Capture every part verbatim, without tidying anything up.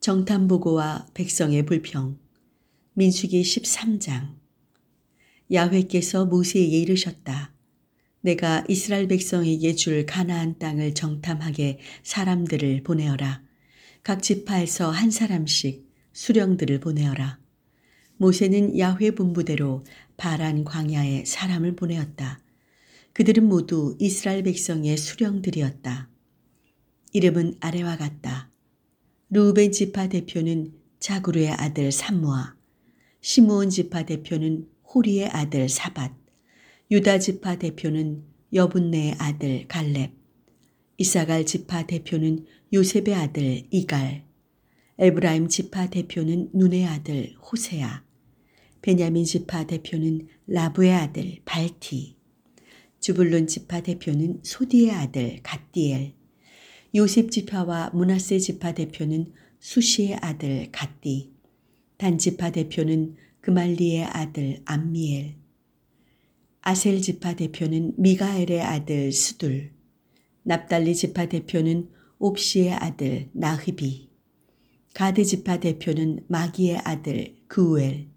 정탐보고와 백성의 불평. 민수기 십삼 장. 야훼께서 모세에게 이르셨다. 내가 이스라엘 백성에게 줄 가나안 땅을 정탐하게 사람들을 보내어라. 각 지파에서 한 사람씩 수령들을 보내어라. 모세는 야훼 분부대로 바란 광야에 사람을 보내었다. 그들은 모두 이스라엘 백성의 수령들이었다. 이름은 아래와 같다. 르우벤 지파 대표는 자구르의 아들 삼무아, 시므온 지파 대표는 호리의 아들 사밧, 유다 지파 대표는 여분네의 아들 갈렙, 이사갈 지파 대표는 요셉의 아들 이갈, 에브라임 지파 대표는 눈의 아들 호세아, 베냐민 지파 대표는 라브의 아들 발티, 주불론 지파 대표는 소디의 아들 갓디엘, 요셉 지파와 므낫세 지파 대표는 수시의 아들 갓디, 단 지파 대표는 그말리의 아들 암미엘, 아셀 지파 대표는 미가엘의 아들 스둘, 납달리 지파 대표는 옵시의 아들 나흐비, 가드 지파 대표는 마기의 아들 그우엘.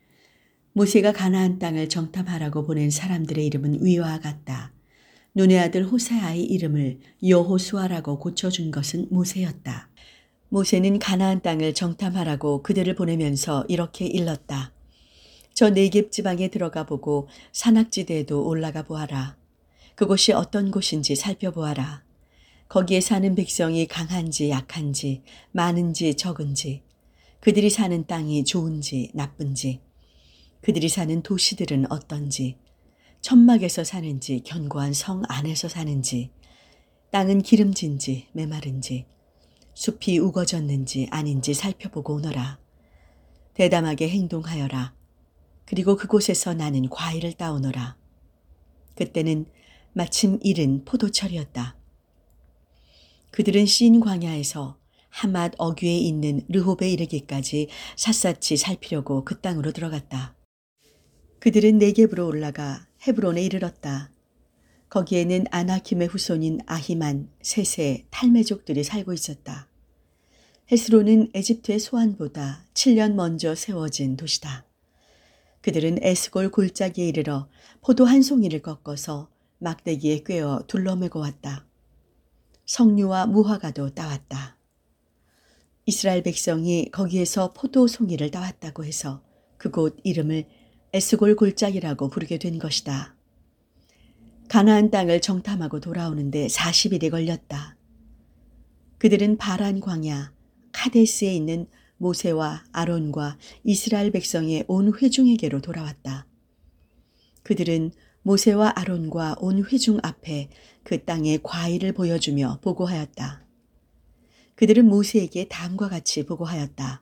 모세가 가나안 땅을 정탐하라고 보낸 사람들의 이름은 위와 같다. 눈의 아들 호세아의 이름을 여호수아라고 고쳐준 것은 모세였다. 모세는 가나안 땅을 정탐하라고 그들을 보내면서 이렇게 일렀다. 저 네겝 지방에 들어가 보고 산악지대에도 올라가 보아라. 그곳이 어떤 곳인지 살펴보아라. 거기에 사는 백성이 강한지 약한지 많은지 적은지, 그들이 사는 땅이 좋은지 나쁜지, 그들이 사는 도시들은 어떤지, 천막에서 사는지 견고한 성 안에서 사는지, 땅은 기름진지 메마른지, 숲이 우거졌는지 아닌지 살펴보고 오너라. 대담하게 행동하여라. 그리고 그곳에서 나는 과일을 따오너라. 그때는 마침 이른 포도철이었다. 그들은 신 광야에서 하맛 어귀에 있는 르홉에 이르기까지 샅샅이 살피려고 그 땅으로 들어갔다. 그들은 네겝으로 올라가 헤브론에 이르렀다. 거기에는 아나킴의 후손인 아히만, 세세, 탈메족들이 살고 있었다. 헤스론은 에집트의 소안보다 칠 년 먼저 세워진 도시다. 그들은 에스골 골짜기에 이르러 포도 한 송이를 꺾어서 막대기에 꿰어 둘러매고 왔다. 석류와 무화과도 따왔다. 이스라엘 백성이 거기에서 포도 송이를 따왔다고 해서 그곳 이름을 에스골 골짜기라고 부르게 된 것이다. 가나안 땅을 정탐하고 돌아오는데 사십 일이 걸렸다. 그들은 바란 광야 카데스에 있는 모세와 아론과 이스라엘 백성의 온 회중에게로 돌아왔다. 그들은 모세와 아론과 온 회중 앞에 그 땅의 과일을 보여주며 보고하였다. 그들은 모세에게 다음과 같이 보고하였다.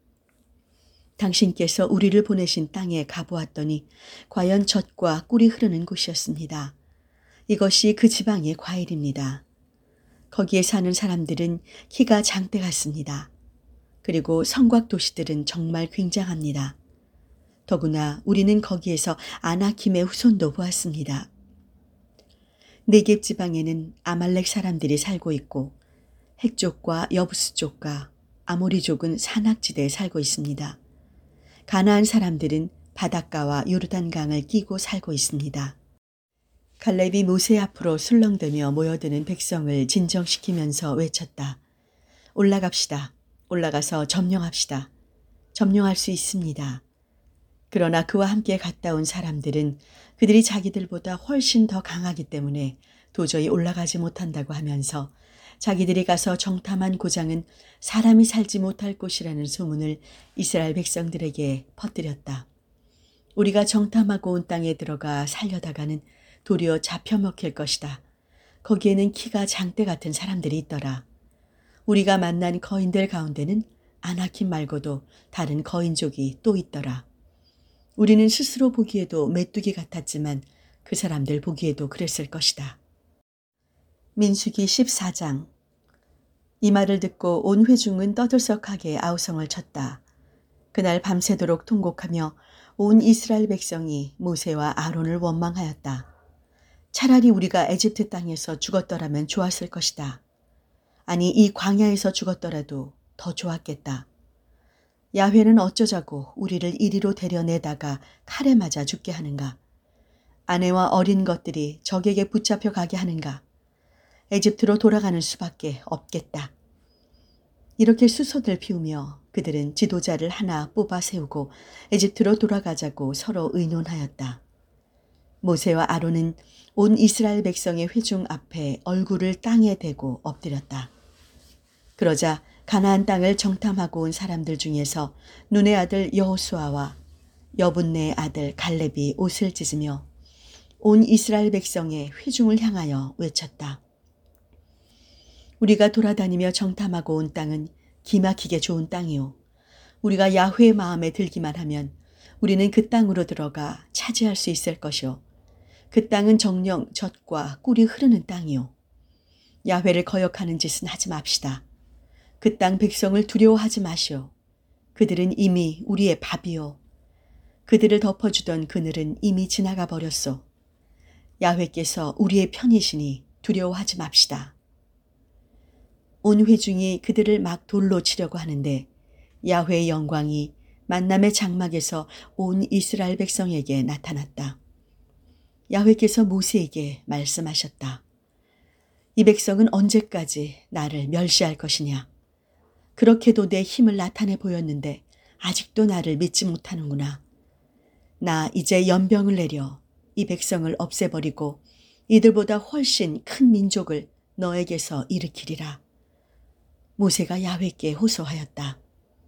당신께서 우리를 보내신 땅에 가보았더니 과연 젖과 꿀이 흐르는 곳이었습니다. 이것이 그 지방의 과일입니다. 거기에 사는 사람들은 키가 장대 같습니다. 그리고 성곽 도시들은 정말 굉장합니다. 더구나 우리는 거기에서 아나킴의 후손도 보았습니다. 네겝 지방에는 아말렉 사람들이 살고 있고 핵족과 여부스족과 아모리족은 산악지대에 살고 있습니다. 가나안 사람들은 바닷가와 요르단강을 끼고 살고 있습니다. 갈렙이 모세 앞으로 술렁대며 모여드는 백성을 진정시키면서 외쳤다. 올라갑시다. 올라가서 점령합시다. 점령할 수 있습니다. 그러나 그와 함께 갔다 온 사람들은 그들이 자기들보다 훨씬 더 강하기 때문에 도저히 올라가지 못한다고 하면서 자기들이 가서 정탐한 고장은 사람이 살지 못할 곳이라는 소문을 이스라엘 백성들에게 퍼뜨렸다. 우리가 정탐하고 온 땅에 들어가 살려다가는 도리어 잡혀먹힐 것이다. 거기에는 키가 장대 같은 사람들이 있더라. 우리가 만난 거인들 가운데는 아나킴 말고도 다른 거인족이 또 있더라. 우리는 스스로 보기에도 메뚜기 같았지만 그 사람들 보기에도 그랬을 것이다. 민수기 십사 장. 이 말을 듣고 온 회중은 떠들썩하게 아우성을 쳤다. 그날 밤새도록 통곡하며 온 이스라엘 백성이 모세와 아론을 원망하였다. 차라리 우리가 에집트 땅에서 죽었더라면 좋았을 것이다. 아니 이 광야에서 죽었더라도 더 좋았겠다. 야훼는 어쩌자고 우리를 이리로 데려내다가 칼에 맞아 죽게 하는가? 아내와 어린 것들이 적에게 붙잡혀 가게 하는가? 에집트로 돌아가는 수밖에 없겠다. 이렇게 수소를 피우며 그들은 지도자를 하나 뽑아 세우고 에집트로 돌아가자고 서로 의논하였다. 모세와 아론은 온 이스라엘 백성의 회중 앞에 얼굴을 땅에 대고 엎드렸다. 그러자 가나안 땅을 정탐하고 온 사람들 중에서 눈의 아들 여호수아와 여분네의 아들 갈렙이 옷을 찢으며 온 이스라엘 백성의 회중을 향하여 외쳤다. 우리가 돌아다니며 정탐하고 온 땅은 기막히게 좋은 땅이요. 우리가 야훼의 마음에 들기만 하면 우리는 그 땅으로 들어가 차지할 수 있을 것이요. 그 땅은 정녕 젖과 꿀이 흐르는 땅이요. 야훼를 거역하는 짓은 하지 맙시다. 그 땅 백성을 두려워하지 마시오. 그들은 이미 우리의 밥이요. 그들을 덮어주던 그늘은 이미 지나가 버렸소. 야훼께서 우리의 편이시니 두려워하지 맙시다. 온 회중이 그들을 막 돌로 치려고 하는데 야훼의 영광이 만남의 장막에서 온 이스라엘 백성에게 나타났다. 야훼께서 모세에게 말씀하셨다. 이 백성은 언제까지 나를 멸시할 것이냐? 그렇게도 내 힘을 나타내 보였는데 아직도 나를 믿지 못하는구나. 나 이제 연병을 내려 이 백성을 없애버리고 이들보다 훨씬 큰 민족을 너에게서 일으키리라. 모세가 야훼께 호소하였다.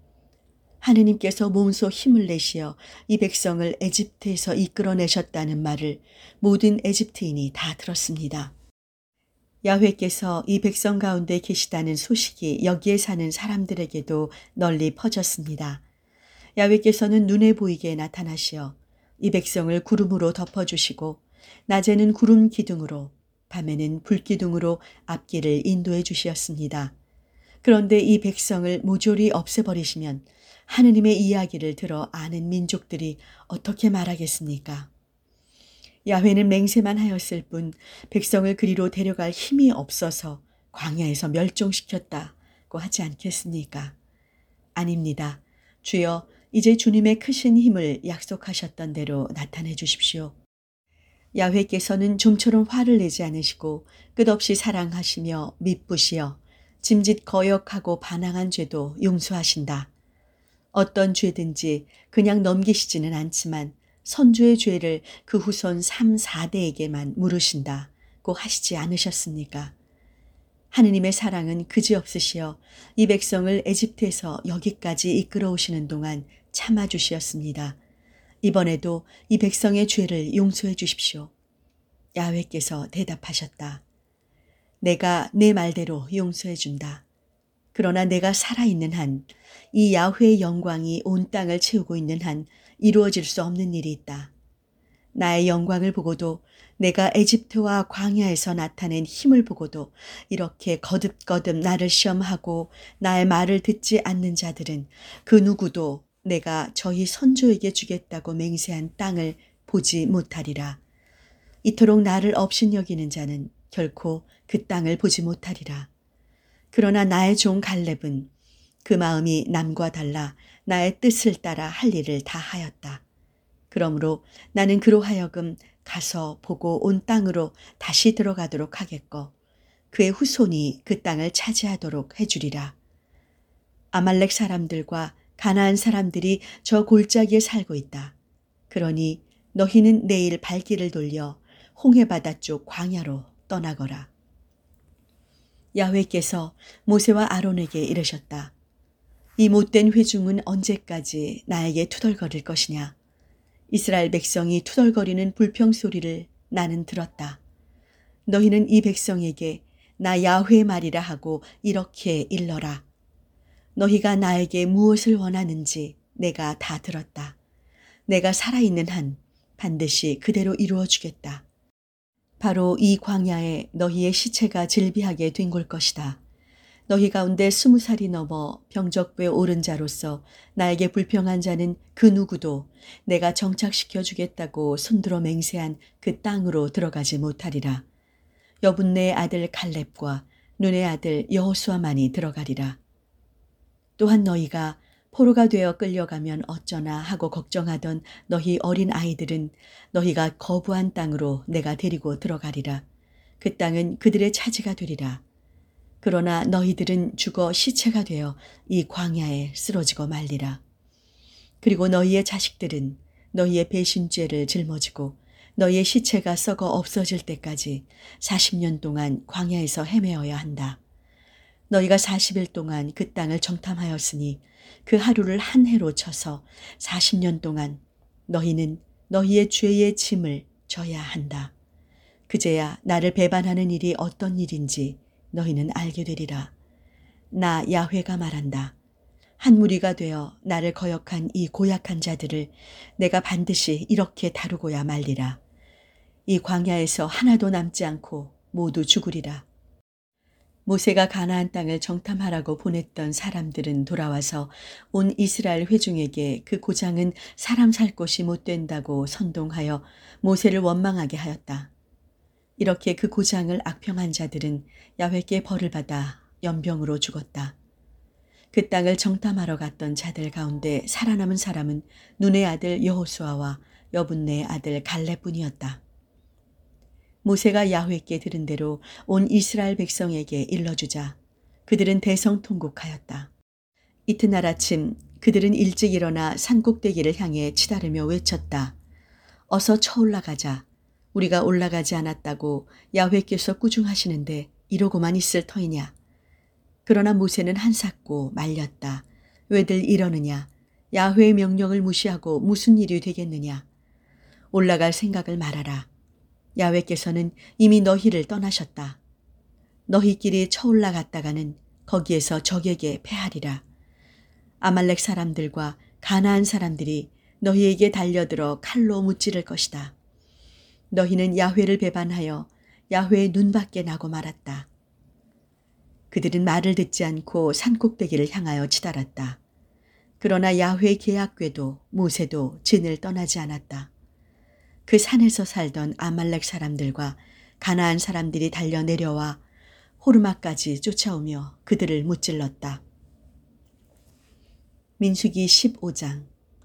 하느님께서 몸소 힘을 내시어 이 백성을 에집트에서 이끌어내셨다는 말을 모든 에집트인이 다 들었습니다. 야훼께서 이 백성 가운데 계시다는 소식이 여기에 사는 사람들에게도 널리 퍼졌습니다. 야훼께서는 눈에 보이게 나타나시어 이 백성을 구름으로 덮어주시고 낮에는 구름 기둥으로 밤에는 불 기둥으로 앞길을 인도해 주시었습니다. 그런데 이 백성을 모조리 없애버리시면 하느님의 이야기를 들어 아는 민족들이 어떻게 말하겠습니까? 야훼는 맹세만 하였을 뿐 백성을 그리로 데려갈 힘이 없어서 광야에서 멸종시켰다고 하지 않겠습니까? 아닙니다. 주여, 이제 주님의 크신 힘을 약속하셨던 대로 나타내 주십시오. 야훼께서는 좀처럼 화를 내지 않으시고 끝없이 사랑하시며 미쁘시어 짐짓 거역하고 반항한 죄도 용서하신다. 어떤 죄든지 그냥 넘기시지는 않지만 선주의 죄를 그 후손 삼, 사대에게만 물으신다고 하시지 않으셨습니까? 하느님의 사랑은 그지없으시어 이 백성을 에집트에서 여기까지 이끌어 오시는 동안 참아주시었습니다. 이번에도 이 백성의 죄를 용서해 주십시오. 야훼께서 대답하셨다. 내가 내 말대로 용서해 준다. 그러나 내가 살아있는 한, 이 야훼의 영광이 온 땅을 채우고 있는 한 이루어질 수 없는 일이 있다. 나의 영광을 보고도 내가 에집트와 광야에서 나타낸 힘을 보고도 이렇게 거듭거듭 나를 시험하고 나의 말을 듣지 않는 자들은 그 누구도 내가 저희 선조에게 주겠다고 맹세한 땅을 보지 못하리라. 이토록 나를 업신여기는 자는 결코 그 땅을 보지 못하리라. 그러나 나의 종 갈렙은 그 마음이 남과 달라 나의 뜻을 따라 할 일을 다 하였다. 그러므로 나는 그로 하여금 가서 보고 온 땅으로 다시 들어가도록 하겠고 그의 후손이 그 땅을 차지하도록 해주리라. 아말렉 사람들과 가나안 사람들이 저 골짜기에 살고 있다. 그러니 너희는 내일 발길을 돌려 홍해바다 쪽 광야로 떠나거라. 야훼께서 모세와 아론에게 이르셨다. 이 못된 회중은 언제까지 나에게 투덜거릴 것이냐. 이스라엘 백성이 투덜거리는 불평 소리를 나는 들었다. 너희는 이 백성에게 나 야훼 말이라 하고 이렇게 일러라. 너희가 나에게 무엇을 원하는지 내가 다 들었다. 내가 살아있는 한 반드시 그대로 이루어 주겠다. 바로 이 광야에 너희의 시체가 질비하게 뒹굴 것이다. 너희 가운데 스무 살이 넘어 병적부에 오른 자로서 나에게 불평한 자는 그 누구도 내가 정착시켜 주겠다고 손들어 맹세한 그 땅으로 들어가지 못하리라. 여분네의 아들 갈렙과 눈의 아들 여호수아만이 들어가리라. 또한 너희가 포로가 되어 끌려가면 어쩌나 하고 걱정하던 너희 어린 아이들은 너희가 거부한 땅으로 내가 데리고 들어가리라. 그 땅은 그들의 차지가 되리라. 그러나 너희들은 죽어 시체가 되어 이 광야에 쓰러지고 말리라. 그리고 너희의 자식들은 너희의 배신죄를 짊어지고 너희의 시체가 썩어 없어질 때까지 사십 년 동안 광야에서 헤매어야 한다. 너희가 사십 일 동안 그 땅을 정탐하였으니 그 하루를 한 해로 쳐서 사십 년 동안 너희는 너희의 죄의 짐을 져야 한다. 그제야 나를 배반하는 일이 어떤 일인지 너희는 알게 되리라. 나 야훼가 말한다. 한 무리가 되어 나를 거역한 이 고약한 자들을 내가 반드시 이렇게 다루고야 말리라. 이 광야에서 하나도 남지 않고 모두 죽으리라. 모세가 가나안 땅을 정탐하라고 보냈던 사람들은 돌아와서 온 이스라엘 회중에게 그 고장은 사람 살 곳이 못 된다고 선동하여 모세를 원망하게 하였다. 이렇게 그 고장을 악평한 자들은 야훼께 벌을 받아 연병으로 죽었다. 그 땅을 정탐하러 갔던 자들 가운데 살아남은 사람은 눈의 아들 여호수아와 여분네의 아들 갈렙뿐이었다. 모세가 야훼께 들은 대로 온 이스라엘 백성에게 일러주자 그들은 대성통곡하였다. 이튿날 아침 그들은 일찍 일어나 산꼭대기를 향해 치달으며 외쳤다. 어서 쳐올라가자. 우리가 올라가지 않았다고 야훼께서 꾸중하시는데 이러고만 있을 터이냐. 그러나 모세는 한삭고 말렸다. 왜들 이러느냐. 야훼의 명령을 무시하고 무슨 일이 되겠느냐. 올라갈 생각을 말아라. 야훼께서는 이미 너희를 떠나셨다. 너희끼리 쳐올라갔다가는 거기에서 적에게 패하리라. 아말렉 사람들과 가나안 사람들이 너희에게 달려들어 칼로 무찌를 것이다. 너희는 야훼를 배반하여 야훼의 눈밖에 나고 말았다. 그들은 말을 듣지 않고 산꼭대기를 향하여 치달았다. 그러나 야훼의 계약궤도 모세도 진을 떠나지 않았다. 그 산에서 살던 아말렉 사람들과 가나안 사람들이 달려 내려와 호르마까지 쫓아오며 그들을 무찔렀다. 민수기 십오 장.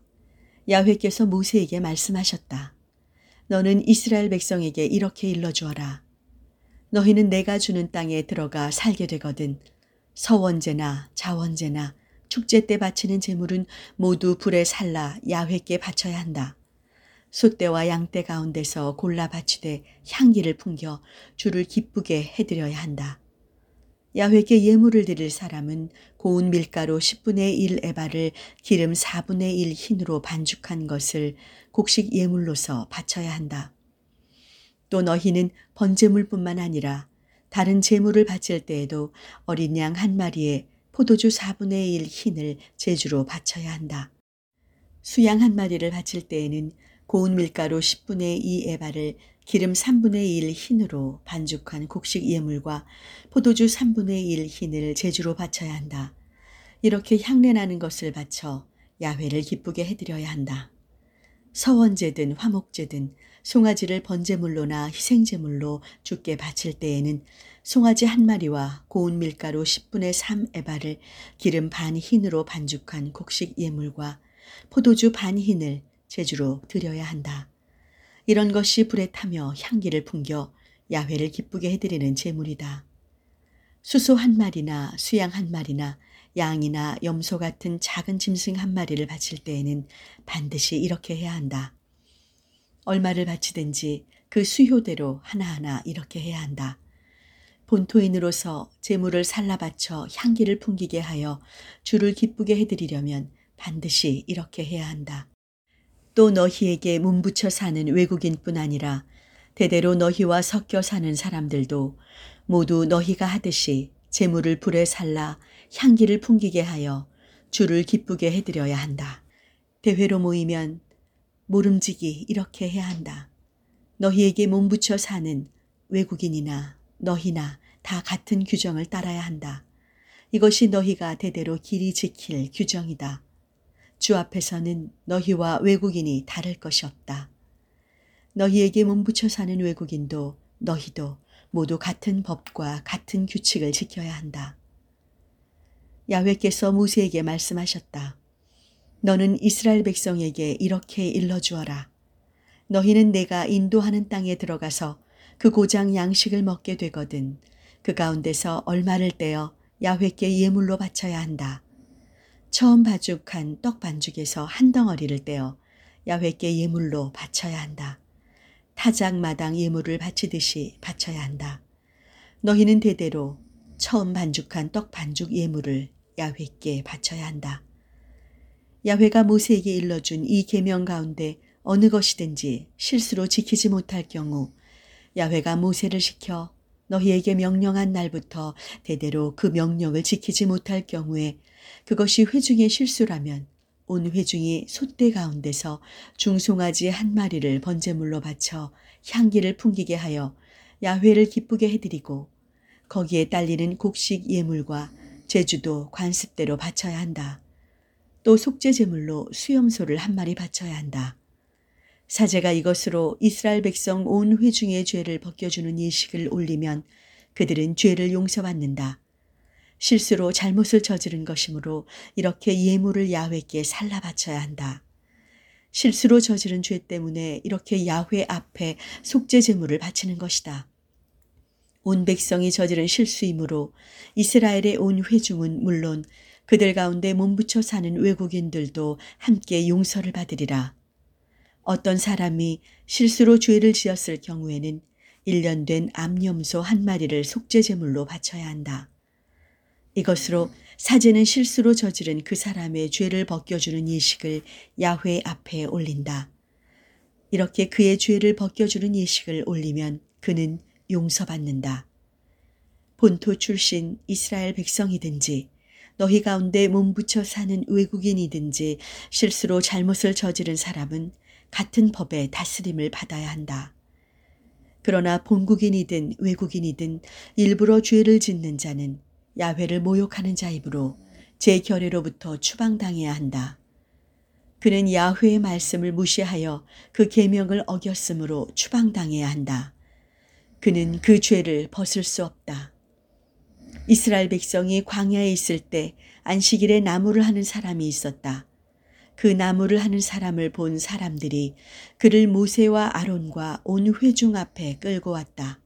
야훼께서 모세에게 말씀하셨다. 너는 이스라엘 백성에게 이렇게 일러주어라. 너희는 내가 주는 땅에 들어가 살게 되거든 서원제나 자원제나 축제 때 바치는 제물은 모두 불에 살라 야훼께 바쳐야 한다. 숫대와 양떼 가운데서 골라 바치되 향기를 풍겨 주를 기쁘게 해드려야 한다. 야훼께 예물을 드릴 사람은 고운 밀가루 십분의 일 에바를 기름 사분의 일 흰으로 반죽한 것을 곡식 예물로서 바쳐야 한다. 또 너희는 번제물뿐만 아니라 다른 제물을 바칠 때에도 어린 양 한 마리에 포도주 사분의 일 흰을 제주로 바쳐야 한다. 수양 한 마리를 바칠 때에는 고운 밀가루 십분의 이 에바를 기름 삼분의 일 흰으로 반죽한 곡식 예물과 포도주 삼분의 일 흰을 제주로 바쳐야 한다. 이렇게 향내나는 것을 바쳐 야훼를 기쁘게 해드려야 한다. 서원제든 화목제든 송아지를 번제물로나 희생제물로 주께 바칠 때에는 송아지 한 마리와 고운 밀가루 십분의 삼 에바를 기름 반 흰으로 반죽한 곡식 예물과 포도주 반 흰을 제주로 드려야 한다. 이런 것이 불에 타며 향기를 풍겨 야훼를 기쁘게 해드리는 제물이다. 수소 한 마리나 수양 한 마리나 양이나 염소 같은 작은 짐승 한 마리를 바칠 때에는 반드시 이렇게 해야 한다. 얼마를 바치든지 그 수효대로 하나하나 이렇게 해야 한다. 본토인으로서 제물을 살라 바쳐 향기를 풍기게 하여 주를 기쁘게 해드리려면 반드시 이렇게 해야 한다. 또 너희에게 몸붙여 사는 외국인뿐 아니라 대대로 너희와 섞여 사는 사람들도 모두 너희가 하듯이 제물을 불에 살라 향기를 풍기게 하여 주를 기쁘게 해드려야 한다. 대회로 모이면 모름지기 이렇게 해야 한다. 너희에게 몸붙여 사는 외국인이나 너희나 다 같은 규정을 따라야 한다. 이것이 너희가 대대로 길이 지킬 규정이다. 주 앞에서는 너희와 외국인이 다를 것이 없다. 너희에게 몸붙여 사는 외국인도 너희도 모두 같은 법과 같은 규칙을 지켜야 한다. 야훼께서 모세에게 말씀하셨다. 너는 이스라엘 백성에게 이렇게 일러주어라. 너희는 내가 인도하는 땅에 들어가서 그 고장 양식을 먹게 되거든 그 가운데서 얼마를 떼어 야훼께 예물로 바쳐야 한다. 처음 바죽한 떡 반죽에서 한 덩어리를 떼어 야훼께 예물로 바쳐야 한다. 타작마당 예물을 바치듯이 바쳐야 한다. 너희는 대대로 처음 반죽한 떡 반죽 예물을 야훼께 바쳐야 한다. 야훼가 모세에게 일러준 이 계명 가운데 어느 것이든지 실수로 지키지 못할 경우 야훼가 모세를 시켜 너희에게 명령한 날부터 대대로 그 명령을 지키지 못할 경우에 그것이 회중의 실수라면 온 회중이 솥대 가운데서 중송아지 한 마리를 번제물로 바쳐 향기를 풍기게 하여 야훼를 기쁘게 해드리고 거기에 딸리는 곡식 예물과 제주도 관습대로 바쳐야 한다. 또 속죄 제물로 수염소를 한 마리 바쳐야 한다. 사제가 이것으로 이스라엘 백성 온 회중의 죄를 벗겨주는 예식을 올리면 그들은 죄를 용서받는다. 실수로 잘못을 저지른 것이므로 이렇게 예물을 야훼께 살라 바쳐야 한다. 실수로 저지른 죄 때문에 이렇게 야훼 앞에 속죄 제물을 바치는 것이다. 온 백성이 저지른 실수이므로 이스라엘의 온 회중은 물론 그들 가운데 몸붙여 사는 외국인들도 함께 용서를 받으리라. 어떤 사람이 실수로 죄를 지었을 경우에는 일 년 된 암염소 한 마리를 속죄 제물로 바쳐야 한다. 이것으로 사제는 실수로 저지른 그 사람의 죄를 벗겨주는 예식을 야훼 앞에 올린다. 이렇게 그의 죄를 벗겨주는 예식을 올리면 그는 용서받는다. 본토 출신 이스라엘 백성이든지 너희 가운데 몸붙여 사는 외국인이든지 실수로 잘못을 저지른 사람은 같은 법의 다스림을 받아야 한다. 그러나 본국인이든 외국인이든 일부러 죄를 짓는 자는 야훼를 모욕하는 자이므로 제 결례로부터 추방당해야 한다. 그는 야훼의 말씀을 무시하여 그 계명을 어겼으므로 추방당해야 한다. 그는 그 죄를 벗을 수 없다. 이스라엘 백성이 광야에 있을 때 안식일에 나무를 하는 사람이 있었다. 그 나무를 하는 사람을 본 사람들이 그를 모세와 아론과 온 회중 앞에 끌고 왔다.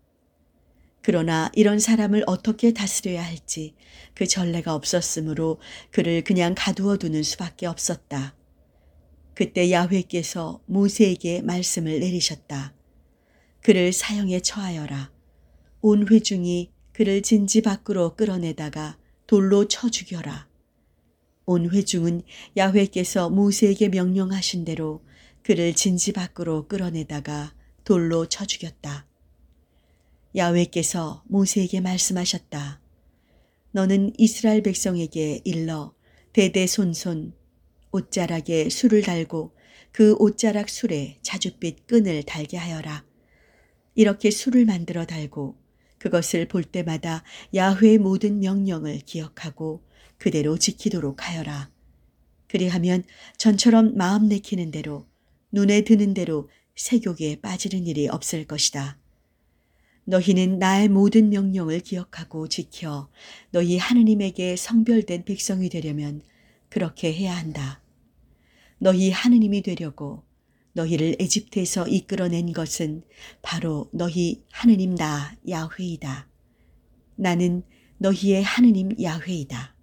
그러나 이런 사람을 어떻게 다스려야 할지 그 전례가 없었으므로 그를 그냥 가두어 두는 수밖에 없었다. 그때 야훼께서 모세에게 말씀을 내리셨다. 그를 사형에 처하여라. 온 회중이 그를 진지 밖으로 끌어내다가 돌로 쳐 죽여라. 온 회중은 야훼께서 모세에게 명령하신 대로 그를 진지 밖으로 끌어내다가 돌로 쳐 죽였다. 야훼께서 모세에게 말씀하셨다. 너는 이스라엘 백성에게 일러 대대손손 옷자락에 술을 달고 그 옷자락 술에 자줏빛 끈을 달게 하여라. 이렇게 술을 만들어 달고 그것을 볼 때마다 야훼의 모든 명령을 기억하고 그대로 지키도록 하여라. 그리하면 전처럼 마음 내키는 대로 눈에 드는 대로 세욕에 빠지는 일이 없을 것이다. 너희는 나의 모든 명령을 기억하고 지켜 너희 하느님에게 성별된 백성이 되려면 그렇게 해야 한다. 너희 하느님이 되려고 너희를 에집트에서 이끌어낸 것은 바로 너희 하느님 나 야훼이다. 나는 너희의 하느님 야훼이다.